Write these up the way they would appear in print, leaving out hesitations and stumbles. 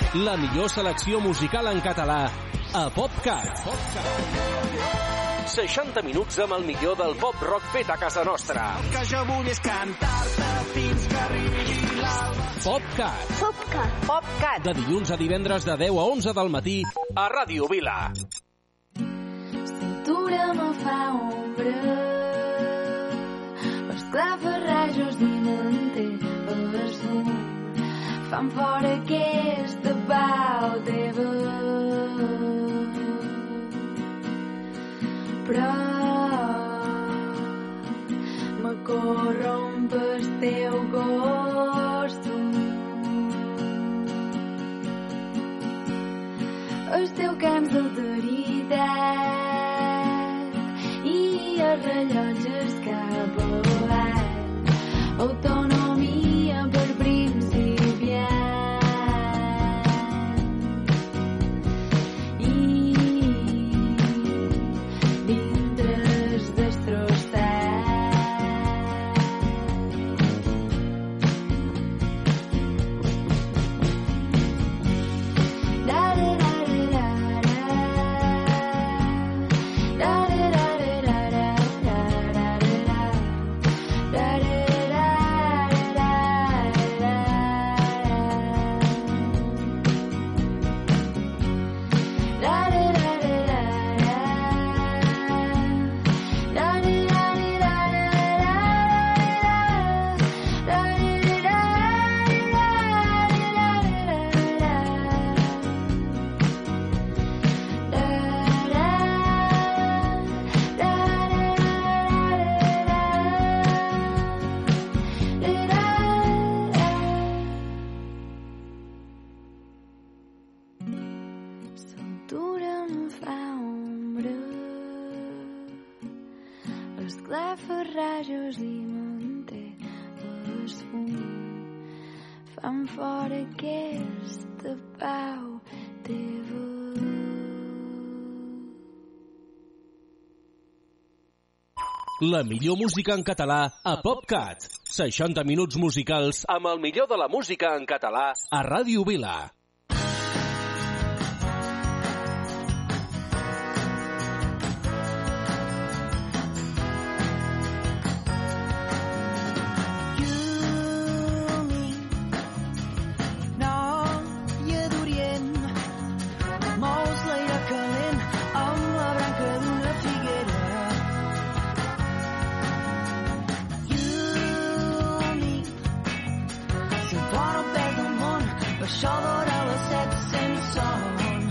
La millor selecció musical en català a PopCat. 60 minuts amb el millor del pop-rock fet a casa nostra. El que jo vull és cantar-te fins que arribi l'alba. PopCat. PopCat. PopCat. De dilluns a divendres de 10 a 11 del matí a Ràdio Vila. Cintura me fa ombra, els clafarrajos i manter els fum fan fora aquesta pau teva. Però me corromp el teu costum, el teu camps d'alteritat i els rellotges cap avall, autonomia per principiant. Rajos i manter els fum fan fora aquesta pau teva. La millor música en català a PopCat. 60 minuts musicals amb el millor de la música en català a Ràdio Vila. Això vora les 7 sense son.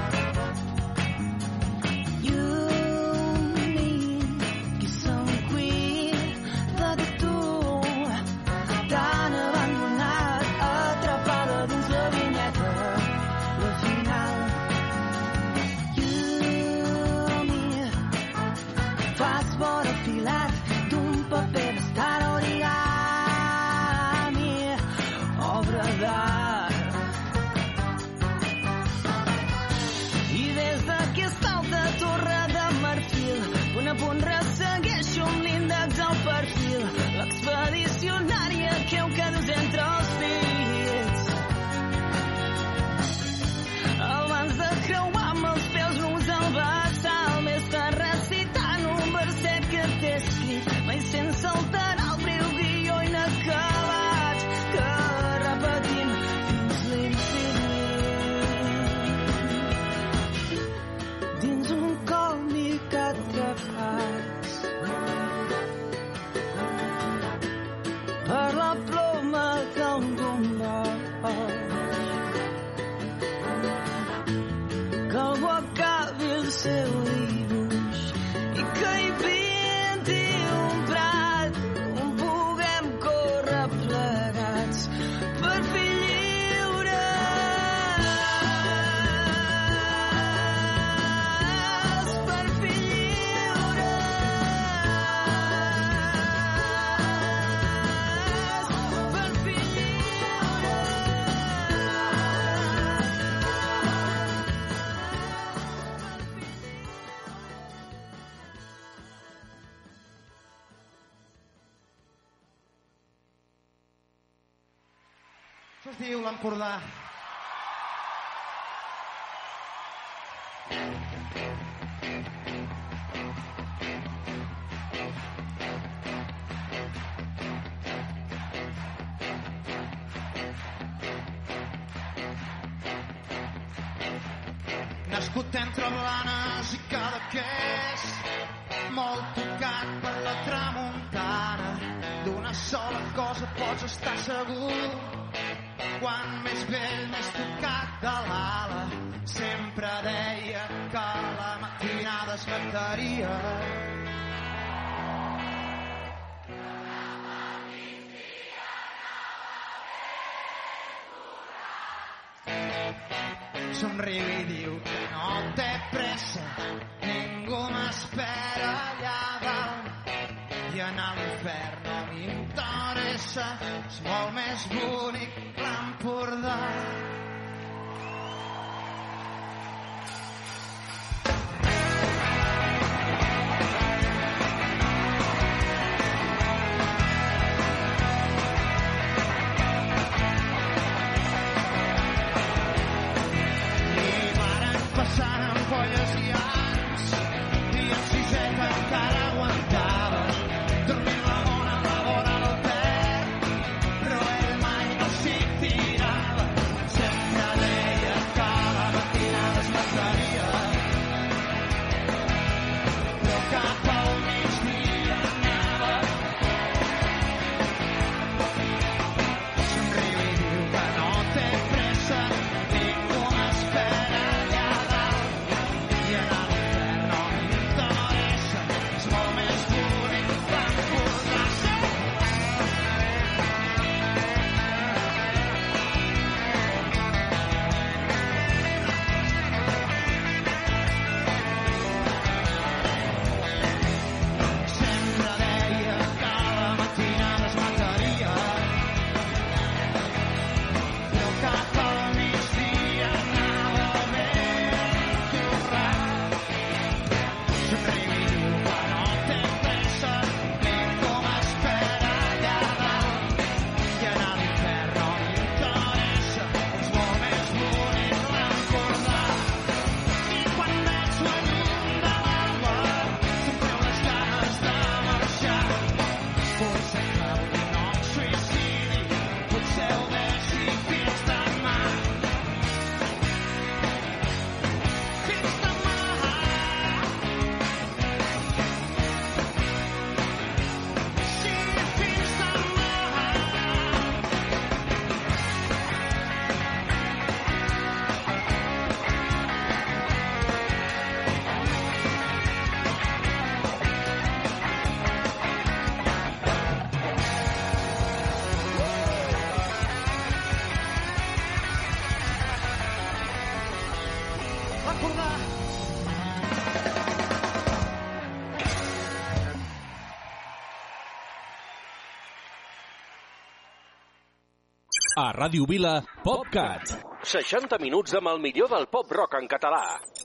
Llumi, qui se'n cuida de tu, tan abandonat, atrapada dins la vinyeta, la final. Llumi, fas vora filat d'un paper d'estar origami, obra d'art. A punt ressegueixo amb l'índex al perfil, l'expedicionària que heu cadus entre els dits. Abans de creuar amb els peus nus al vessal, m'estàs recitant un verset que t'he escrit, mai sense alterar el breu guió inacabat que repetim fins l'infinit. Dins un còmic atrapats per la ploma d'un bombot, que algú acabi el seu dibuix i que hi pinti un prat on puguem córrer plegats per fer Això es diu l'Empordà. Nascut entre Blanes i Cadaqués, molt tocat per la tramuntana, d'una sola cosa pots estar segur, quan més vell més tocat de l'ala, sempre deia que la matinada es mataria. Somriu i diu que no té pressa, ningú m'espera allà dalt, i anar a l'infern no m'interessa, és molt més bonic l'Empordà. Però ell mai no s'hi tirava. A Ràdio Vila, PopCat. 60 minuts amb el millor del pop-rock en català.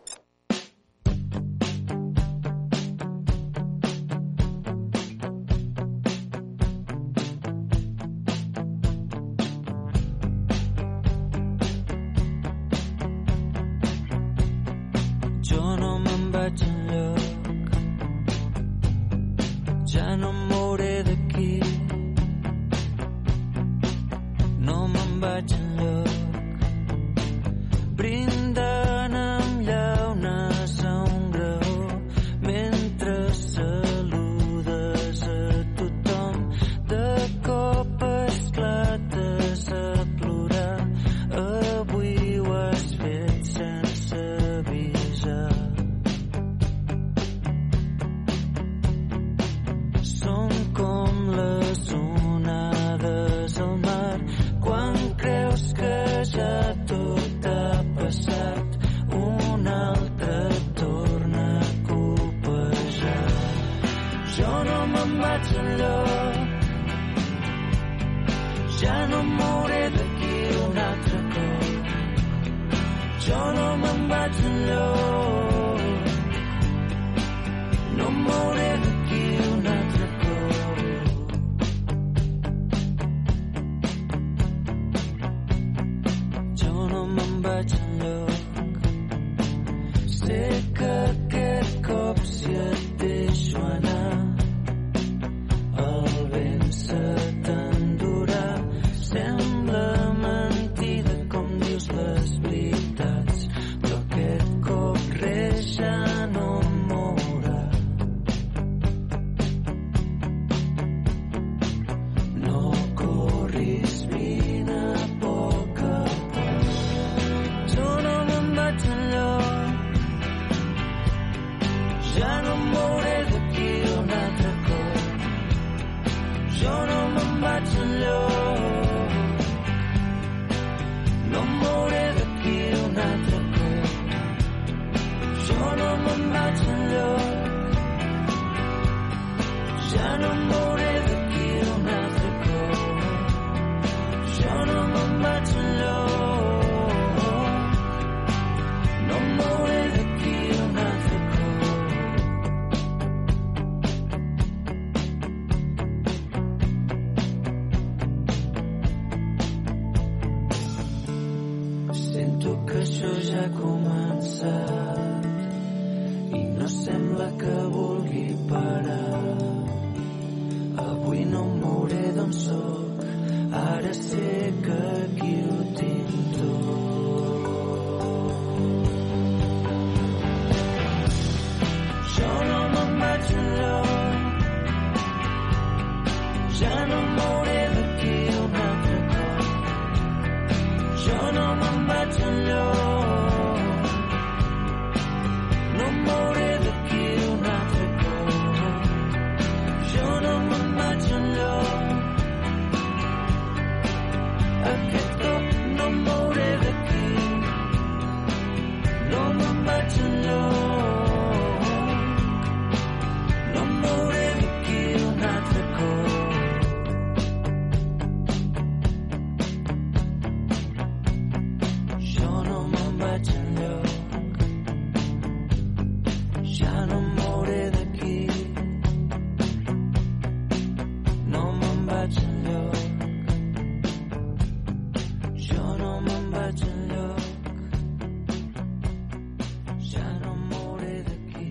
Jo no me'n vaig enlloc, ja no em mouré d'aquí. No me'n vaig enlloc, brindant amb llaunes a un graó, mentre saludes a tothom. De cop esclates a plorar, avui ho has fet sense avisar. Som com les onades al mar, quan creus que ja tot ha passat, un altre torna a copejar. Jo no me'n vaig enlloc, ja no em mouré d'aquí un altre cop. Jo no me'n vaig enlloc, no em mouré d'aquí un altre cop. Jo no me'n vaig enlloc, sé que Ja no em mouré d'aquí un altre cop. Jo no me'n vaig enlloc. No em mouré d'aquí un altre cop. Jo no me'n vaig enlloc. Ja no em mouré d'aquí un altre cop. Jo no me'n vaig enlloc. No em mouré d'aquí un altre cop. Sento que això ja ha començat i no sembla que vulgui parar. Avui no em mouré d'on soc, ara sé que aquí ho tinc tot. Jo no me'n vaig enlloc, ja no em mouré d'aquí un altre cop. Jo no me'n vaig enlloc, no em mouré d'aquí un altre cop. Jo no me'n vaig enlloc, aquest cop no em mouré d'aquí, no me'n vaig enlloc, no em mouré d'aquí un altre cop. Jo no me'n vaig enlloc, ja no em mouré d'aquí, no me'n vaig enlloc, jo no me'n vaig enlloc, ja no em mouré d'aquí,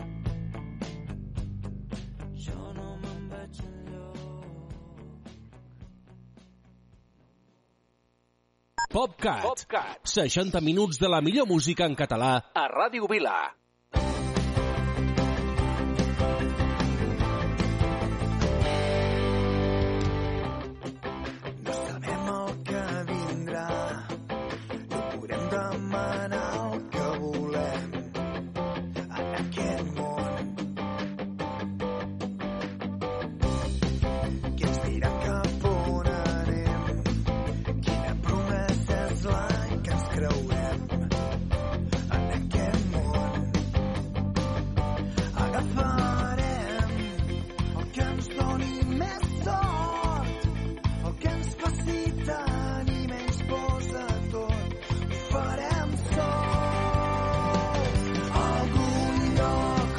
jo no me'n vaig enlloc. PopCat. 60 minuts de la millor música en català a Ràdio Vila. No sabem el que vindrà, no podem demanar el que volem en aquest món. Qui ens dirà cap on anem? Quina promesa és la que ens creurem en aquest món? Agafarem el que ens doni més sort, el que ens faci tenir menys pors de tot. Ho farem sols. Algun lloc,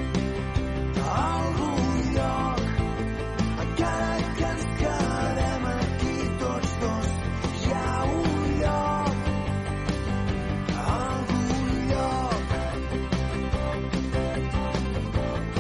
encara que ens quedem aquí tots dos, hi ha un lloc, algun lloc,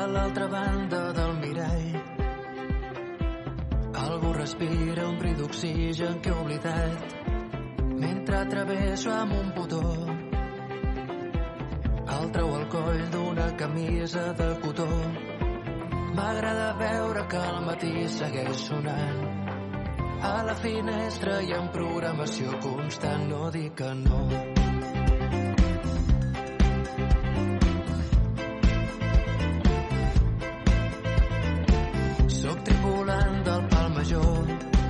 a l'altra banda del mirall. Algú respira un bri d'oxigen que he oblidat mentre travesso amb un botó. El treu el coll d'una camisa de cotó. M'agrada veure que al matí segueix sonant. A la finestra hi ha programació constant, no dic que no. Soc tripulant del Pal Major,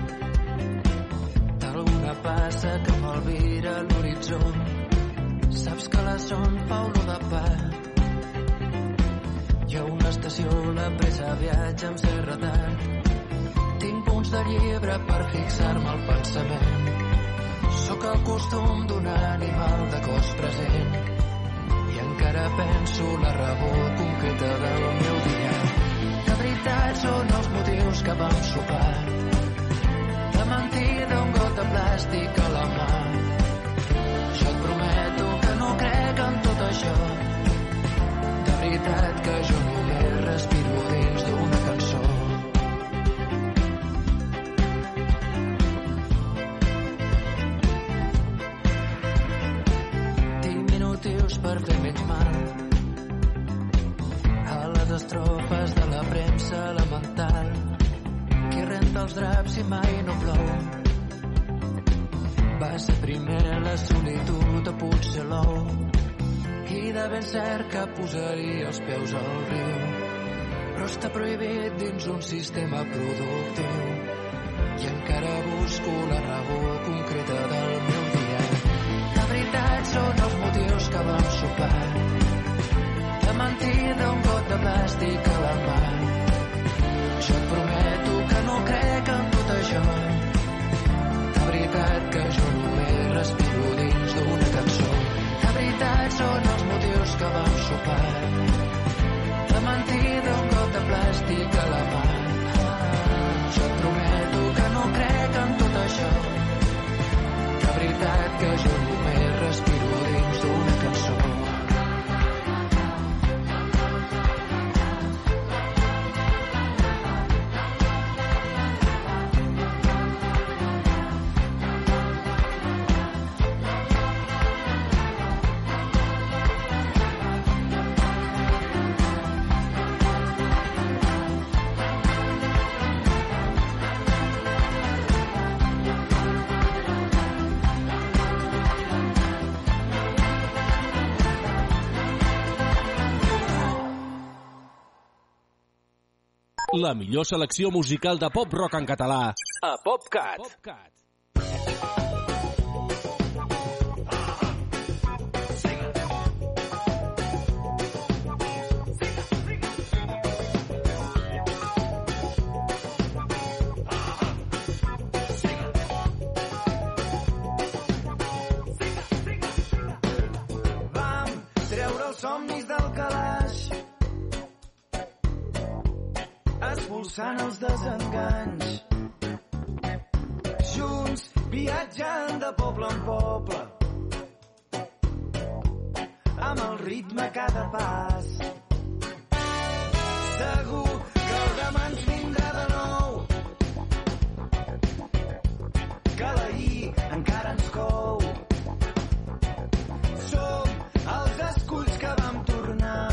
d'alguna passa que m'alvira l'horitzó. Saps que la son fa olor de pa. Hi ha una estació, la pressa viatja amb cert retard. Tinc punts de llibre per fixar-me al pensament. Sóc el costum d'un animal de cos present i encara penso la raó concreta del meu dia. De veritat són els motius que vam sopar. De mentida un got de plàstic a la mà. Jo et prometo que no crec en tot això. De veritat que jo només respiro dins d'una cançó. Per fer menys mal a les estrofes de la premsa elemental. Qui renta els draps i mai no plou. Va ser primer la solitud o potser l'ou, i de ben cert que posaria els peus al riu, però està prohibit dins un sistema productiu i encara busco la raó concreta del meu dia. De veritat són els motius que vam sopar. De mentida un got de plàstic a la mà. Jo et prometo que no crec en tot això. De veritat que jo només respiro dins d'una cançó. De veritat són els motius que vam sopar. De mentida un got de plàstic a la mà. Jo et prometo que no crec en tot això. De veritat que jo només respiro dins d'una cançó. La millor selecció musical de pop-rock en català a PopCat. Vam treure els somnis del calaix, expulsant els desenganys. Junts, viatjant de poble en poble, amb el ritme a cada pas. Segur que el demà ens vindrà de nou, que l'ahir encara ens cou. Som els esculls que vam tornar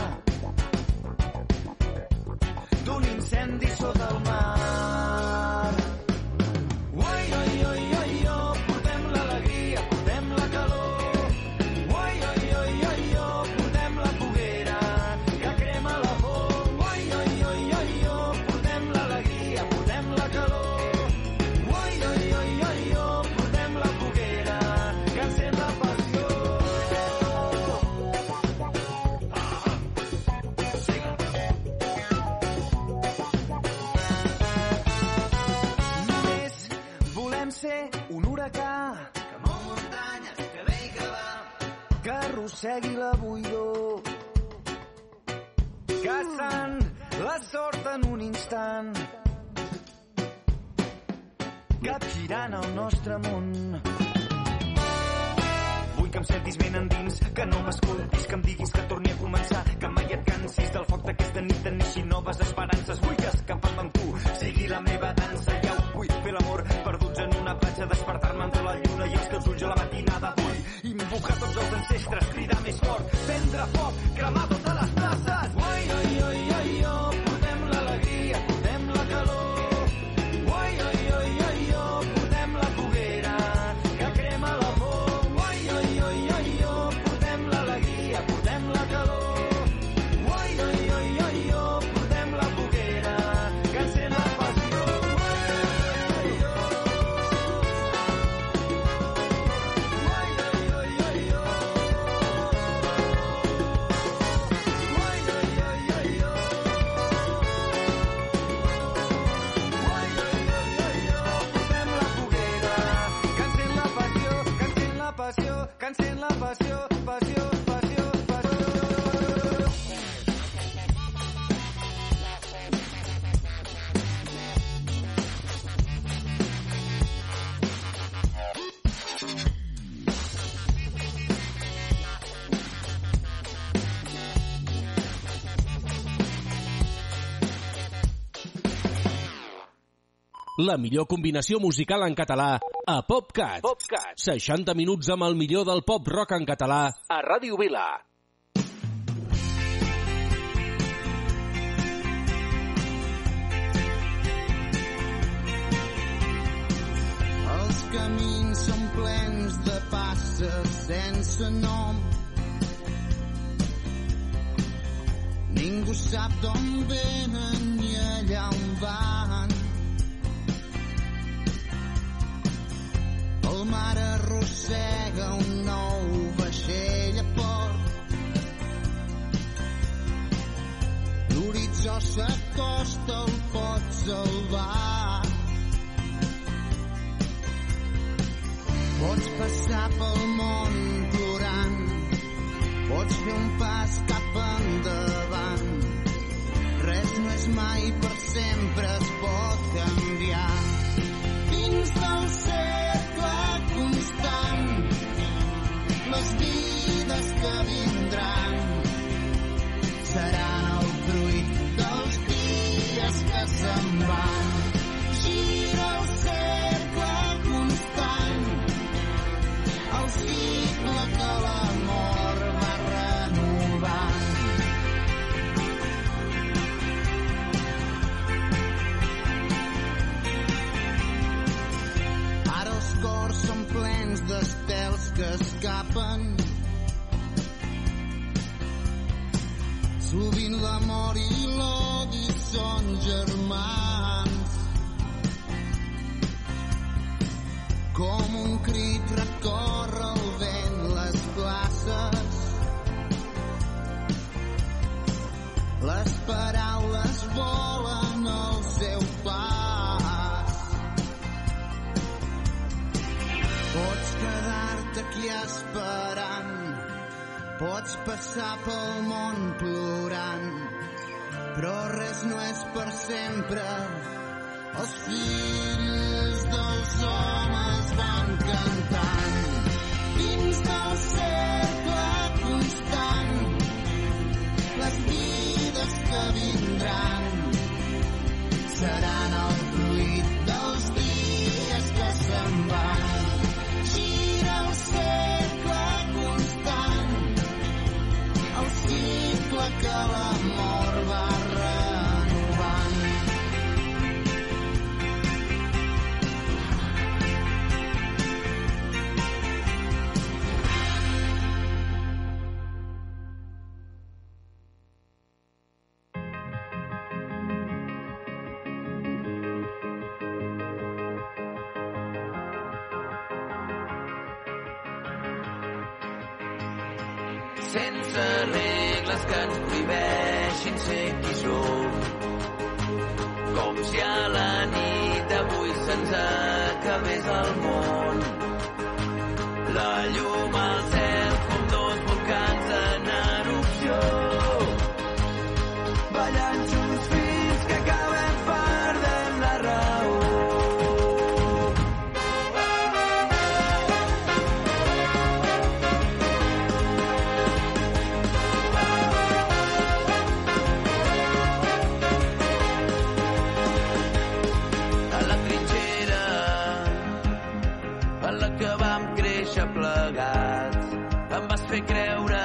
d'un incendi sota el mar. Oi, oi, oi, oi, oi, portem l'alegria, portem la calor. Oi, oi, oi, oi, oi, portem la foguera que crema la por. Oi, oi, oi, oi, oi, portem l'alegria, portem la calor. Oi, oi, oi, oi, oi, portem la foguera que encén la passió. Ser un huracà que mou muntanyes, que ve i que va, que arrossegui la buidor, caçant la sort en un instant, capgirant el nostre món. Vull que em sentis ben endins, que no m'escoltis, que em diguis que torni a començar, que mai et cansis del foc d'aquesta nit, de neixi noves esperances. Vull que escapant amb tu sigui la meva dansa. Ja ho vull, fer l'amor perduts en una platja, despertar-me entre la lluna i els teus ulls a la matinada. Vull invocar tots els ancestres, cridar més fort, prendre foc, cremar totes les places. Oi, oi, oi, oi, oi, portem l'alegria, portem la calor. Oi, oi, oi, oi, oi, portem la foguera que crema la por. Oi, oi, oi, oi, oi, portem l'alegria, portem la calor. Oi, oi, oi, oi, oi, portem la foguera que encén la passió. Oi, oi, oi, que encén la passió, passió, passió, passió. La millor combinació musical en català a PopCat. 60 minuts amb el millor del pop rock en català a Ràdio Vila. Els camins són plens de passes sense nom. Ningú sap d'on venen ni allà on van. El mar arrossega un nou vaixell a port. L'horitzó s'acosta, el pot salvar. Pots passar pel món plorant, pots fer un pas cap endavant. Res no és mai per sempre, es pot canviar. Dins del cercle constant, les vides que vindran seran el fruit dels dies que se'n van. Gira el cercle constant, el cicle que l'amor va renovant. Ara els cors són plens d'estels que escapen. Sovint l'amor i l'odi són germans. Com un crit recorre el vent les places. Les paraules volen al seu pas. Pots quedar-te aquí esperant, pots passar pel món plorant, però res no és per sempre. Els fills dels homes van cantant dins del cercle constant. Les vides que vindran seran el fruit dels dies que se'n van. Gira el cercle constant, el cicle que l'amor va renovant. Sense regles que ens prohibeixin ser qui som. Com si a la nit d'avui se'ns acabés el món. La llum al cel com dos volcans en erupció. Ballant junts fins que acabem perdent la raó. sembla que vam créixer plegats. Em vas fer creure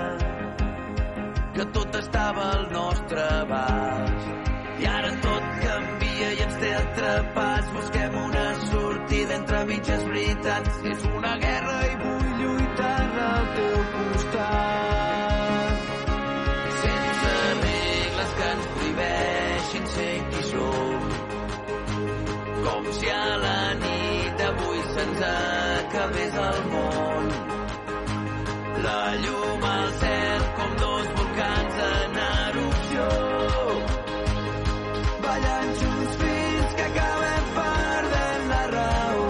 que tot estava al nostre abast. I ara tot canvia i ens té atrapats. Busquem una sortida entre mitges veritats. És una guerra i vull lluitar al teu costat. Sense regles que ens prohibeixin ser qui som. Com si a la nit d'avui se'ns acabés el món. La llum al cel com dos volcans en erupció. Ballant junts fins que acabem perdent la raó.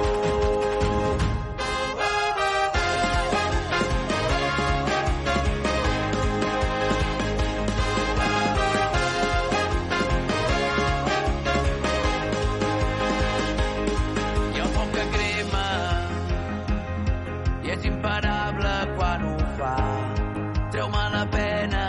Hi ha un foc que crema i és imparable quan ho fa. Treu-me la pena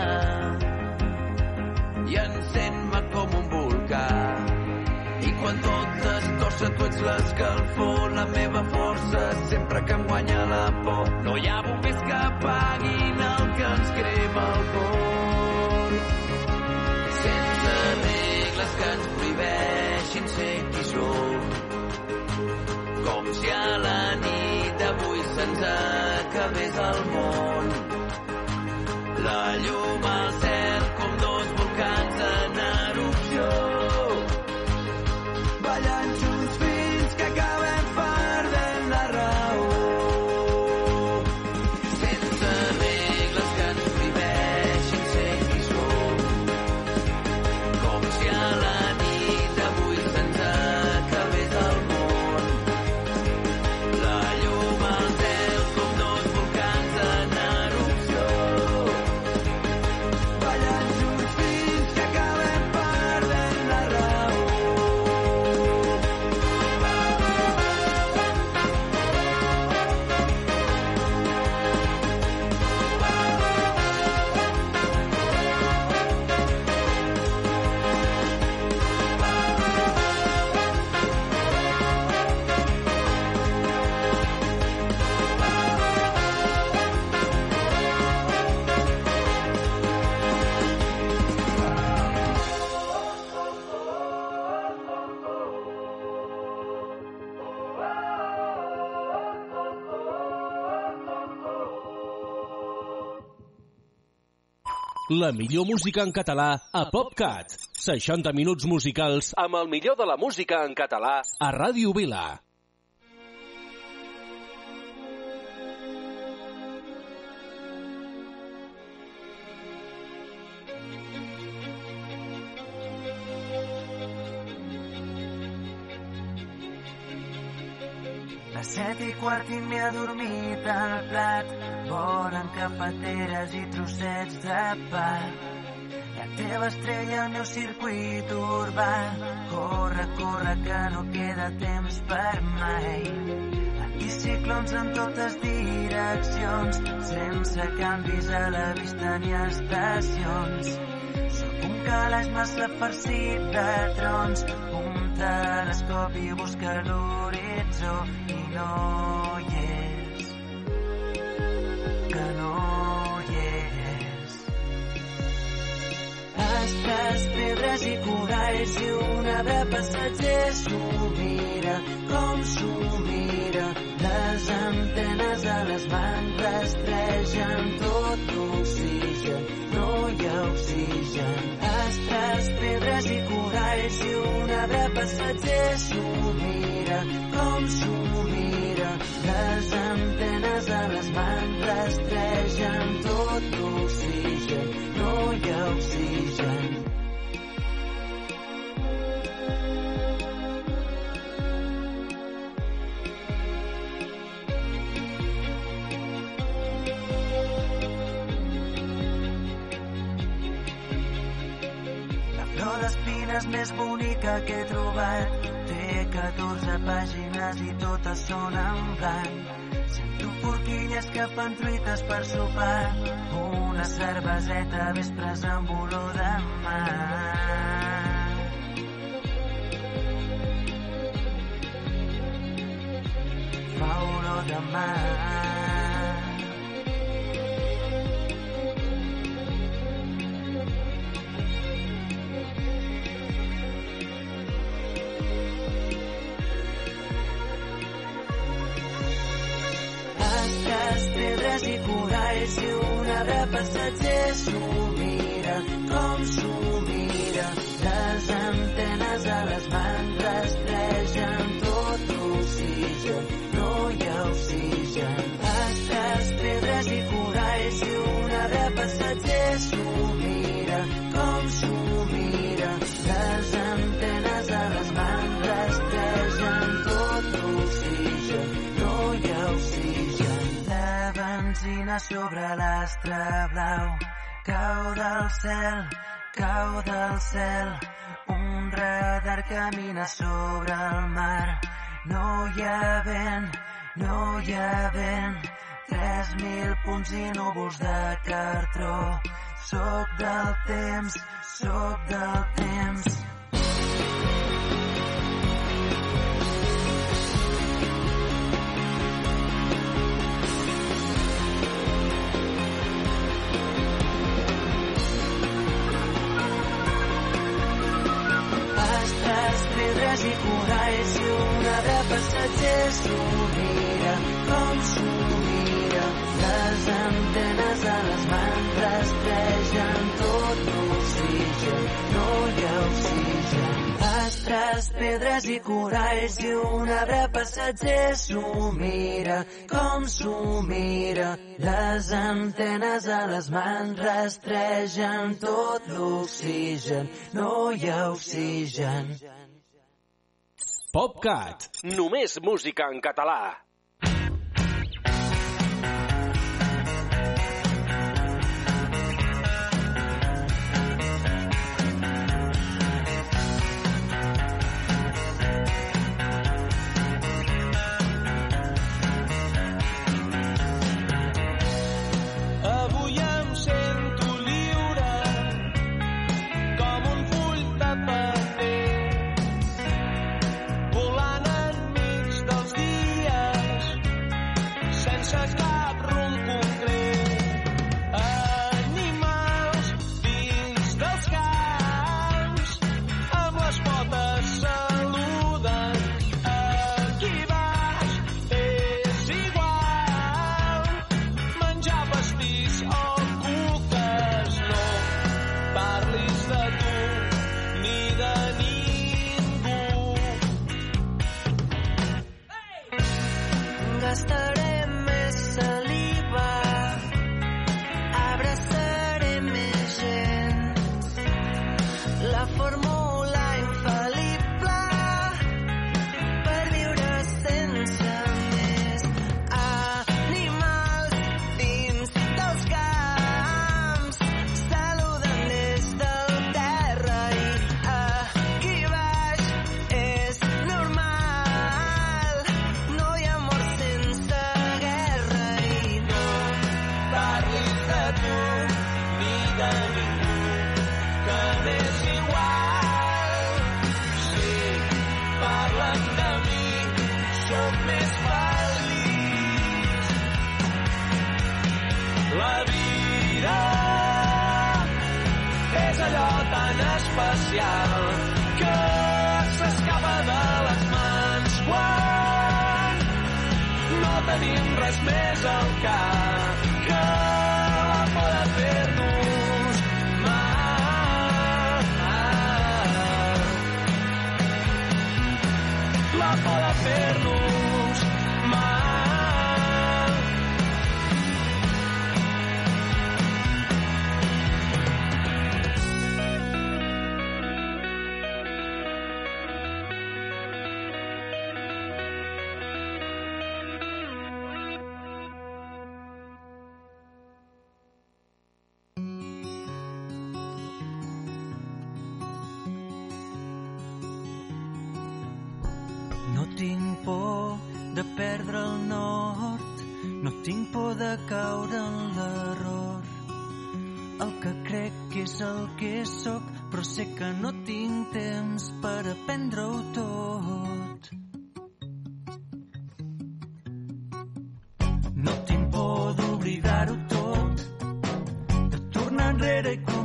i encén-me com un volcà. I quan tot es torça tu ets l'escalfor, la meva força sempre que em guanya la por. No hi ha bombers que apaguin el que ens crema el cor. Sense regles que ens prohibeixin ser qui som. Com si a la nit d'avui se'ns acabés el món. La llum al cel com dos volcans en erupció. Ballant junts fins que acabem perdent la raó. Sense regles que ens prohibeixin ser qui som. Com si a la nit d'avui se'ns acabés el món. La llum al cel com dos volcans en erupció. Ballant junts fins que acabem perdent la raó. La millor música en català a PopCat. 60 minuts musicals amb el millor de la música en català a Ràdio Vila. Les 7:15 i m'he adormit al plat. Volen cafeteres i trossets de pa. La teva estrella al meu circuit urbà. Corre, corre, que no queda temps per mai. Anticiclons en totes direccions, sense canvis a la vista ni estacions. Sóc un calaix massa farcit de trons, un telescopi busca l'horitzó i no hi és, que no hi és. Astres, pedres i coralls i una de passatgers s'ho mira, com s'ho mira. Les antenes a les mans rastregen tot l'oxigen, no hi ha oxigen. Astres, pedres i coralls i una de passatgers s'ho mira, com s'ho mira. Les antenes a les mans rastregen tot l'oxigen, no hi ha oxigen. L'espines més bonica que he trobat té 14 pàgines i totes són en blanc. Sento forquilles que fan truites per sopar, una cerveseta vespres amb olor de mar. Fa demà. Astres, pedres i coralls i un arbre passatger s'ho mira, com s'ho mira. Les antenes a les mans rastregen tot l'oxigen, no hi ha oxigen. Astres, pedres i coralls i un arbre passatger s'ho mira, com s'ho mira. Les antenes a les mans rastregen tot l'oxigen, no hi ha oxigen. La benzina sobre l'astre blau cau del cel, cau del cel. Un radar camina sobre el mar. No hi ha vent, no hi ha vent. 3.000 punts i núvols de cartró. Soc del temps, soc del temps. Pedres i coralls i un arbre passatger s'ho mira, com s'ho mira. Les antenes a les mans rastregen tot l'oxigen, no hi ha oxigen. Astres, pedres i coralls i un arbre passatger s'ho mira, com s'ho mira. Les antenes a les mans rastregen tot l'oxigen, no hi ha oxigen. PopCat, només música en català. Avui em sento lliure com un full de paper, volant enmig dels dies sense cap rumb concret. Animals dins dels camps amb les potes saluden. Aquí baix és igual menjar pastís o cuques. No parlis de tu ni de ningú. Gastaré més saliva, abraçaré més gent. La fórmula infal·lible per viure sense més. Animals dins dels camps saluden des del terra i aquí baix és normal. No hi ha mort sense guerra i no Parlis de tu ni de ningú, que m'és igual. Sí, parlen de mi, sóc més feliç. La vida és allò tan especial que s'escapa de les mans quan no tenim res més al cap que la por de fer-nos mal. La por de fer-nos mal. No tinc por de perdre el nord, no tinc por de caure en l'error. El que crec que és el que sóc, però sé que no tinc temps per aprendre-ho tot.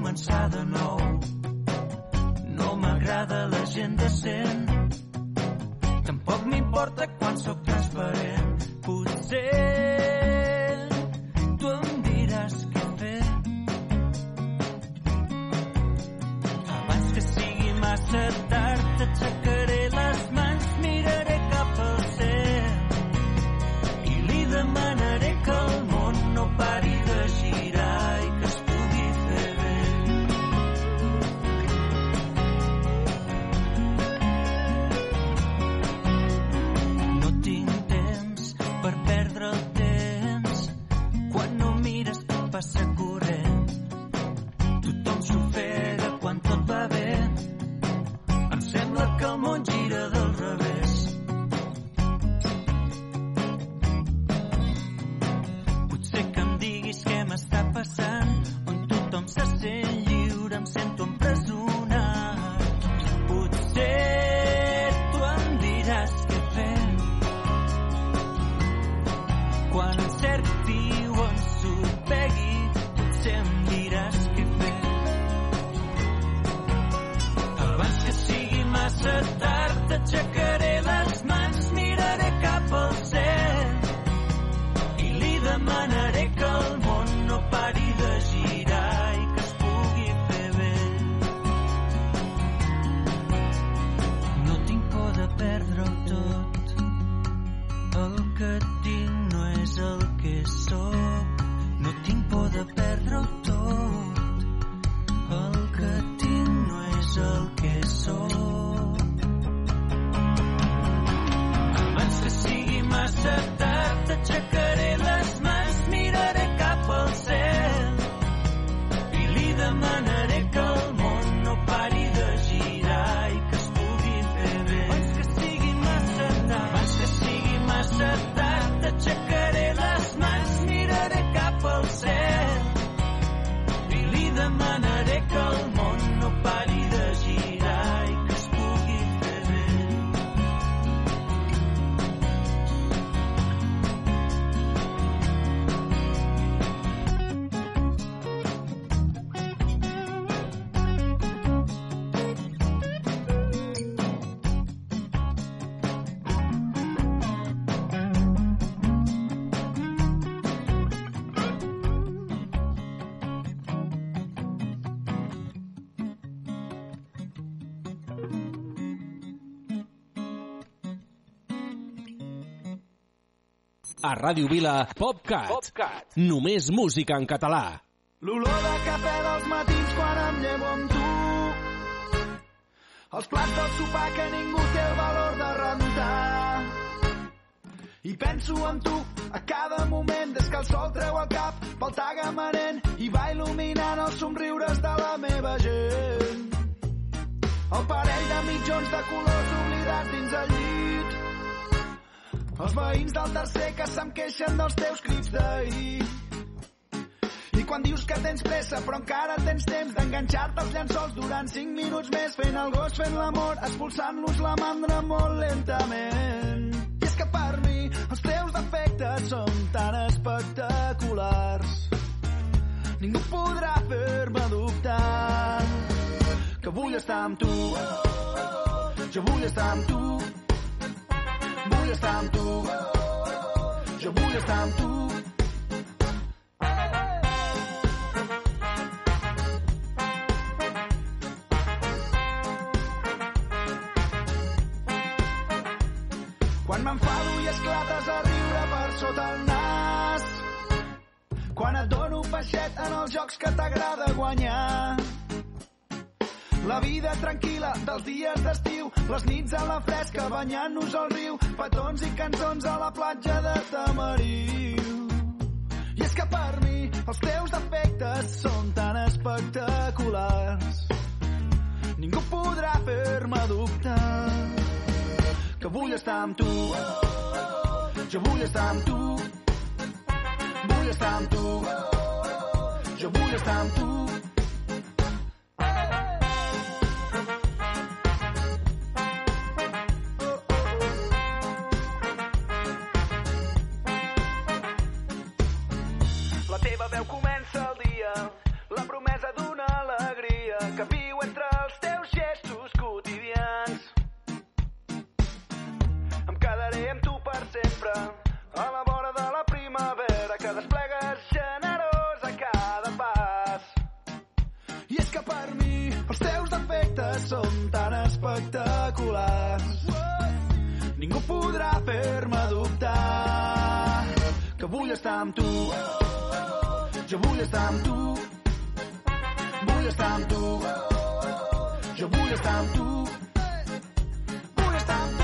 començar de nou. No m'agrada la gent decent, tampoc m'importa quan sóc transparent. Potser tu em diràs què fer abans que sigui massa tard. T'aixecaré les mans, miraré cap al cel i li demanaré que el món no pari de girar i que es pugui fer bé. No tinc temps per perdre el temps quan no mires què passa corrent. Tothom s'ofega quan tot va bé. Em sembla que el món gira del revés. Potser que em diguis què m'està passant, on tothom se sent lliure, em sento empresonat. Potser tu em diràs què fer quan encerti o ensopegui. Potser em diràs què fer abans que sigui massa tard. T'aixecaré les mans, miraré cap al cel i li demanaré que el món no pari de girar i que es pugui fer bé. No tinc por de perdre-ho tot. El que tinc no és el que sóc. No tinc por de perdre-ho tot. El que tinc no és el que sóc. Abans que sigui massa tard, t'aixecaré les mans, miraré cap al cel i li demanaré que el món no pari de girar i que es pugui fer bé. Abans que sigui massa tard, abans que sigui massa tard, t'aixecaré les mans, miraré cap al cel i li demanaré que el món no pari de girar i que es pugui fer bé. A Ràdio Vila, PopCat. Només música en català. L'olor de cafè dels matins quan em llevo amb tu. Els plats del sopar que ningú té el valor de rentar. I penso en tu a cada moment des que el sol treu el cap pel tagamanent i va il·luminant els somriures de la meva gent. El parell de mitjons de colors oblidats dins el llit. Els veïns del tercer que se'm queixen dels teus crits d'ahir. I quan dius que tens pressa però encara tens temps d'enganxar-te als llençols durant 5 minuts més fent el gos, fent l'amor, expulsant-los la mandra molt lentament. I és que per mi els teus defectes són tan espectaculars. Ningú podrà fer-me dubtar que vull estar amb tu. Jo vull estar amb tu. Vull estar amb tu. Jo vull estar amb tu. Quan m'enfado i esclates a riure per sota el nas. Quan et dono peixet en els jocs que t'agrada guanyar. La vida tranquil·la dels dies d'estiu, les nits a la fresca banyant-nos al riu, petons i cançons a la platja de Tamariu. I és que per mi els teus defectes són tan espectaculars. Ningú podrà fer-me dubtar que vull estar amb tu. Jo vull estar amb tu. Vull estar amb tu. Jo vull estar amb tu. La teva veu comença el dia, la promesa d'una alegria. espectacular. Ningú podrà fer-me dubtar que vull estar amb tu. Jo vull estar amb tu. Vull estar amb tu. Jo vull estar amb tu. Vull estar amb tu.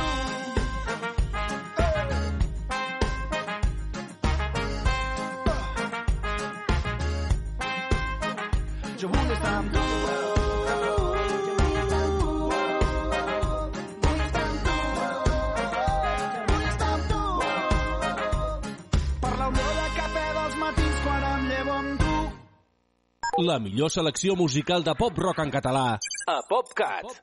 Jo vull estar amb tu. Vull estar amb tu. Vull estar amb tu. Per l'olor de cafè dels matins quan em llevo amb tu. La millor selecció musical de pop-rock en català a PopCat.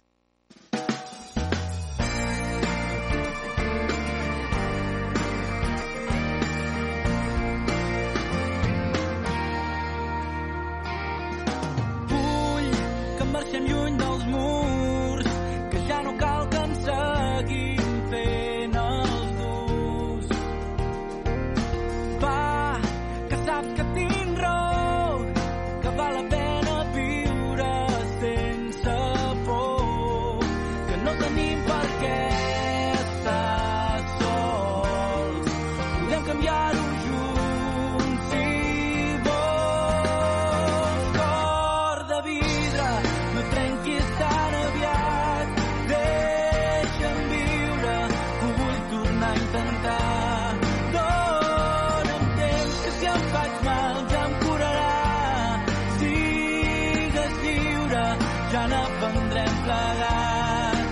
Vull que marxem lluny dels murs, que ja no cal que ens seguim fent els durs. Va, que saps que tinc raó, que val la pena viure sense por, que no tenim per què estar sols. Podem canviar-ho junts si vols. Cor de vidre, no trenquis tan aviat, deixa'm viure, que ho vull tornar a intentar. Dóna'm temps, que si em faig mal ja em curarà. Sigues lliure, ja n'aprendrem plegats.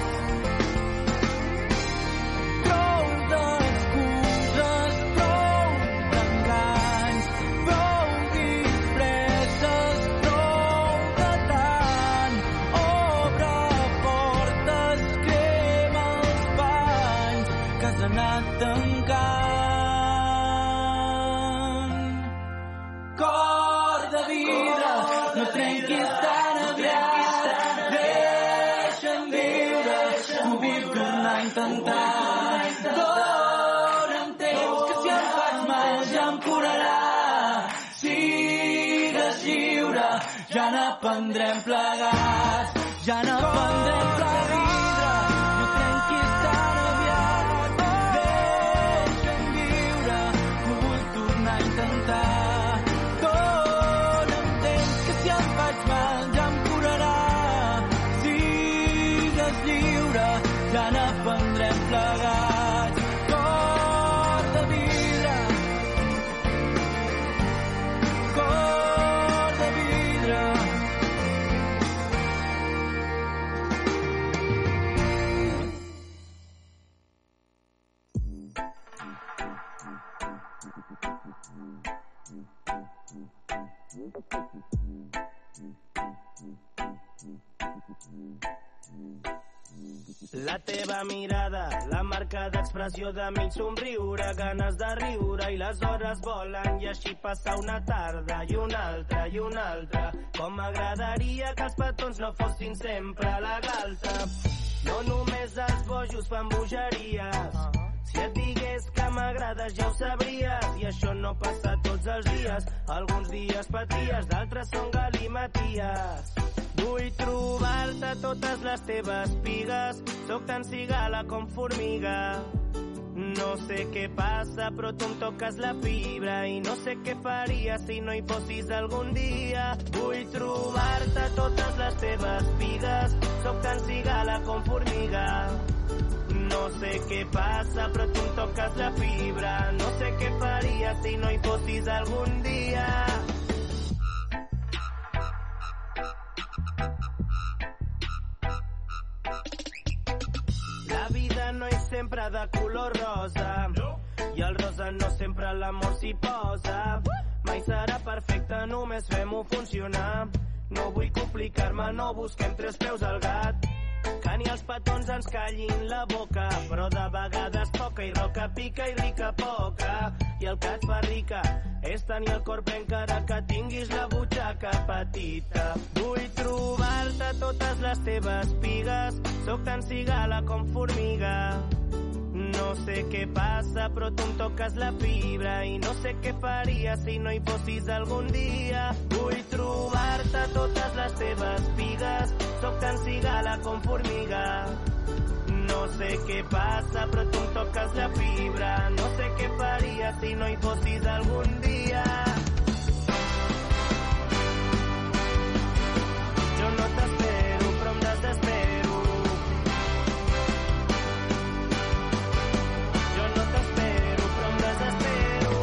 Prou d'excuses, prou d'enganys, prou disfresses, prou de tant. Obre portes, crema els panys que has anat tancant. Cor de vidre, no trenquis tan aviat, deixa'm viure, ho vull tornar a intentar. Dóna'm temps, que si em faig mal ja em curarà. Sigues lliure, ja n'aprendrem plegats, ja n'aprendrem plegats. No trenquis tan aviat, deixa'm viure, ho vull tornar a intentar. Dóna'm temps, que si em faig mal ja em curarà. Sigues lliure, ja n'aprendrem plegats. Cor de vidre, cor de vidre. La teva mirada, la marca d'expressió de mig somriure, ganes de riure i les hores volen i així passar una tarda i una altra i una altra. Com m'agradaria que els petons no fossin sempre a la galta. No només els bojos fan bogeries. Si et digués que m'agrades ja ho sabries, i això no passa tots els dies. Alguns dies paties, d'altres són galimaties. Vull trobar-te totes les teves pigues, sóc tan cigala com formiga. No sé què passa, però tu em toques la fibra i no sé què faria si no hi fossis algun dia. Vull trobar-te totes les teves pigues, sóc tan cigala com formiga. No sé què passa, però tu em toques la fibra. No sé què faria si no hi fossis algun dia. La vida no és sempre de color rosa, i el rosa no sempre l'amor s'hi posa. Mai serà perfecte, només fem-ho funcionar. No vull complicar-me, no busquem tres peus al gat. Que ni els petons ens callin la boca, però de vegades poca i roca pica i rica poca. I el que et fa rica és tenir el cor ple encara que tinguis la butxaca petita. Vull trobar-te totes les teves pigues, sóc tan cigala com formiga. No sé què passa, però tu em toques la fibra i no sé què faria si no hi fossis algun dia. Vull trobar-te totes les teves pigues, sóc tan cigala com formiga. No sé què passa, però tu em toques la fibra, no sé què faria si no hi fossis algun dia. Jo no t'espero, però em desespero. Jo no t'espero, però em desespero.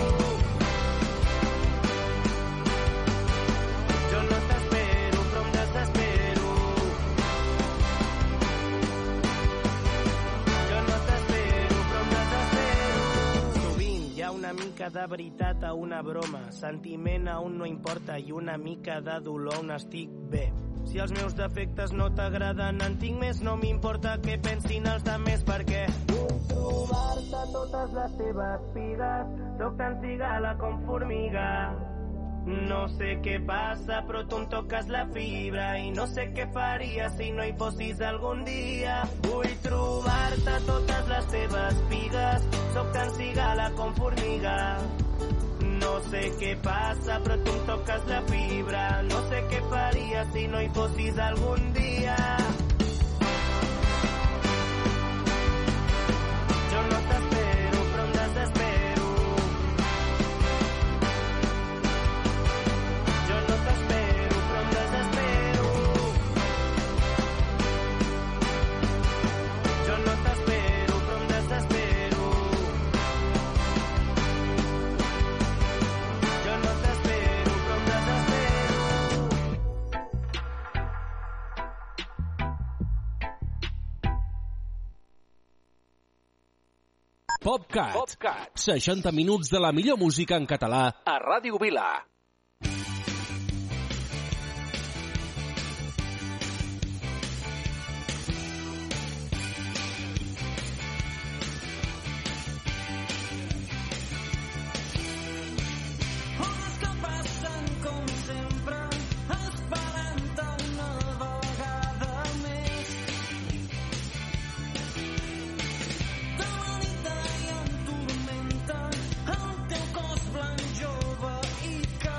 Jo no t'espero, però em desespero. Jo no t'espero, però em desespero. Sovint hi ha una mica de veritat a una broma, sentiment a un no importa i una mica de dolor on estic bé. Si els meus defectes no t'agraden, en tinc més, no m'importa què pensin els altres, perquè vull trobar-te totes les teves pigues, sóc tan cigala com formiga. No sé què passa, però tu em toques la fibra i no sé què faria si no hi fossis algun dia. Vull trobar-te totes les teves pigues, sóc tan cigala com formiga. No sé què passa, però tu em toques la fibra, no sé què faria si no hi fossis algun dia. Jo no t'espero, però em desespero. Jo no t'espero, però em desespero. Jo no t'espero, però em desespero. Jo no t'espero, però em desespero. PopCat. 60 minuts de la millor música en català a Ràdio Vila. Hores que passen com sempre, esperant-te una vegada més. T'amanita i em turmenta el teu cos blanc jove i que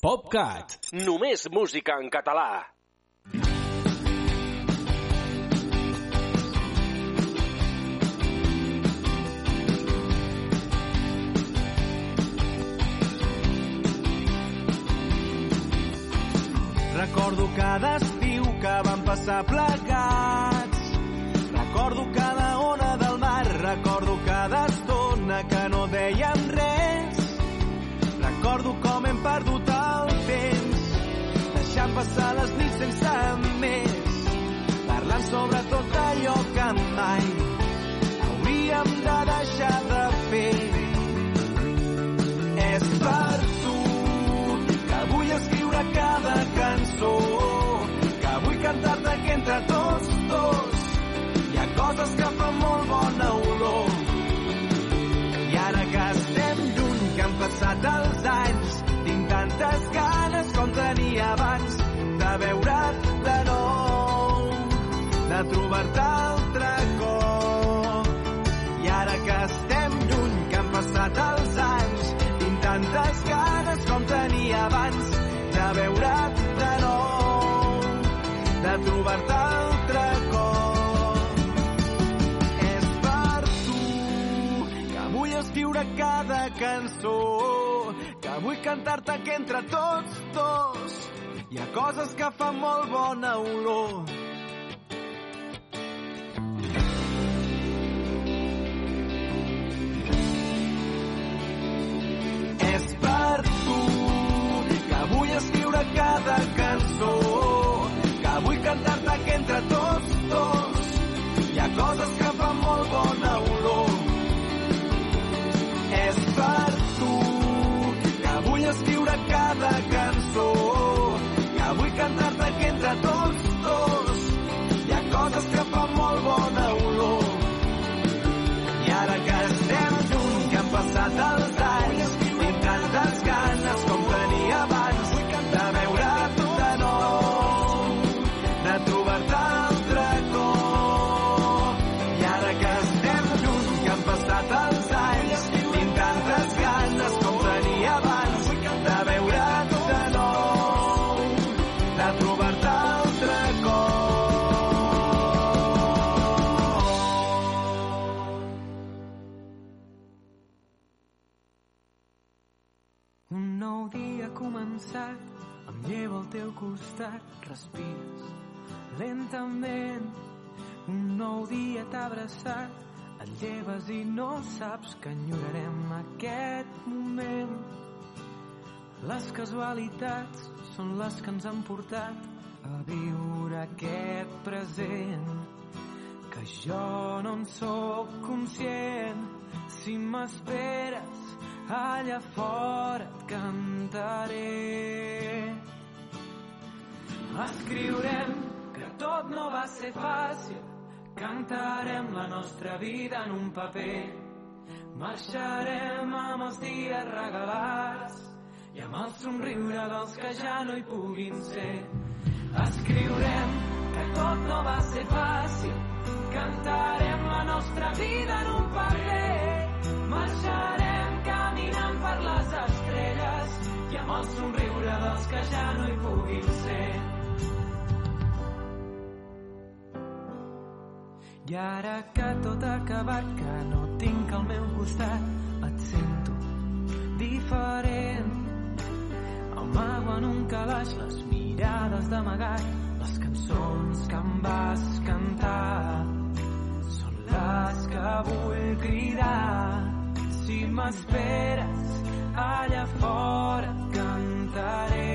PopCat. Només música en català. Recordo cada estiu que vam passar plegats. Recordo cada ona del mar. Recordo cada estona que no dèiem res. Recordo com hem perdut el temps, deixant passar les nits sense més, parlant sobre tot allò que mai hauríem de deixar de fer. És per tu que vull escriure cada cançó, que vull cantar-te que entre tots dos hi ha coses que fan molt bona olor. I ara que estem lluny, que han passat els anys, tinc tantes ganes com tenia abans de veure't de nou, de trobar-te altre cop. I ara que estem lluny, que han passat els anys, tinc tantes ganes com tenia abans de veure't de nou, de trobar-te altre cop. És per tu que vull escriure cada cançó, que vull cantar-te que entre tots dos hi ha coses que fan molt bona olor. És per tu que vull escriure cada cançó, que vull cantar-te que entre tots dos hi ha coses que fan molt bona olor. És per tu que vull escriure cada cançó, que vull cantar-te que entre tots dos hi ha coses que fan molt bona olor. I ara que estem junts, que han passat els anys, tinc tantes ganes com tenia abans de veure't de nou, de trobar-te altre cop. I ara que estem junts, que han passat els anys, tinc tantes ganes com tenia abans de veure't de nou, de trobar-te altre cop. Un nou dia ha començat, em llevo al teu costat, respires lentament. Un nou dia t'ha abraçat, et lleves i no saps que enyorarem aquest moment. Les casualitats són les que ens han portat a viure aquest present, que jo no en sóc conscient. Si m'esperes allà fora et cantaré. Escriurem que tot no va ser fàcil, cantarem la nostra vida en un paper, marxarem amb els dies regalats i amb el somriure dels que ja no hi puguin ser. Escriurem que tot no va ser fàcil, cantarem la nostra vida en un paper, marxarem caminant per les estrelles i amb el somriure dels que ja no hi puguin ser. I ara que tot ha acabat, que no tinc al meu costat, et sento diferent. Amago en un calaix les mirades d'amagat, les cançons que em vas cantar són les que vull cridar. Si m'esperes allà fora et cantaré.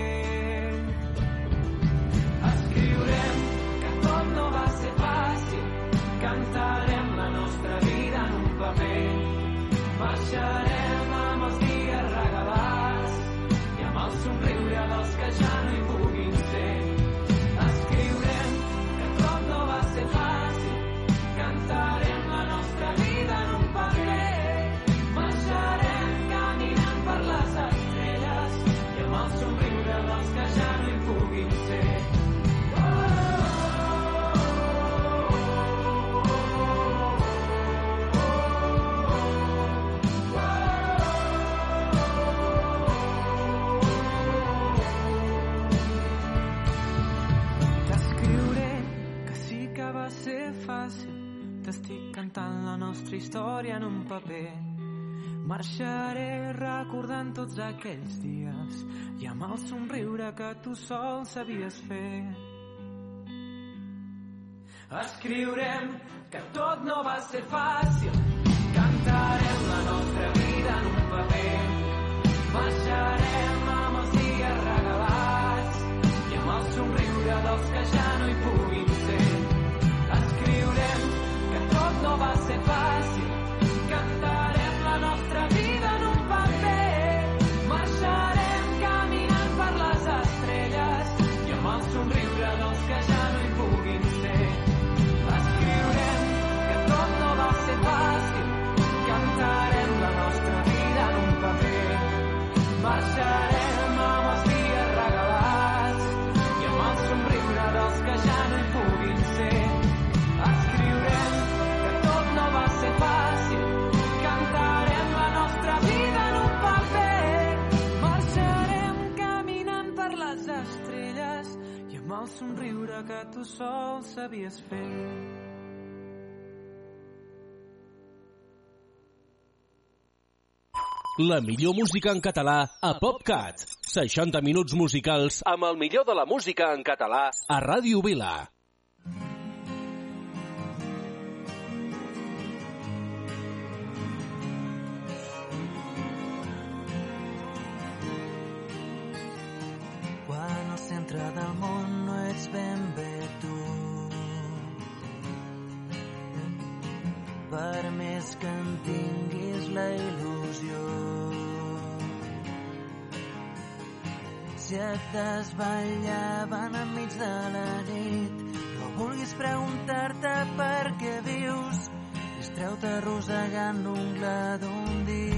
Escriurem que tot no va ser fàcil, cantarem la nostra vida en un paper, marxarem amb els dies regalats i amb el somriure dels que ja no hi puguin ser. Escriurem que tot no va ser fàcil, cantarem la nostra vida en un paper, marxarem caminant per les estrelles i amb el somriure dels que ja no hi puguin ser. t'estic cantant la nostra història en un paper. Marxaré recordant tots aquells dies i amb el somriure que tu sol sabies fer. Escriurem que tot no va ser fàcil, cantarem la nostra vida en un paper. Marxarem amb els dies regalats i amb el somriure dels que ja no hi puguin ser. Escriurem que tot no va ser fàcil, cantarem la nostra vida en un paper. Marxarem caminant per les estrelles i amb el somriure dels que ja no hi puguin ser. Escriurem que tot no va ser fàcil, cantarem la nostra vida en un paper. Marxarem amb els dies regalats i amb el somriure dels que ja no hi puguin ser. Escriurem que tot no va ser fàcil, cantarem la nostra vida en un paper. Marxarem caminant per les estrelles i amb el somriure que tu sol sabies fer. La millor música en català a PopCat. 60 minuts musicals amb el millor de la música en català a Ràdio Vila. Quan al centre del món no ets ben bé tu, per més que en tinguis la il·lusió, si et desvetllaven enmig de la nit, no vulguis preguntar-te per què vius, distreu-te arrossegant l'ungla d'un dit.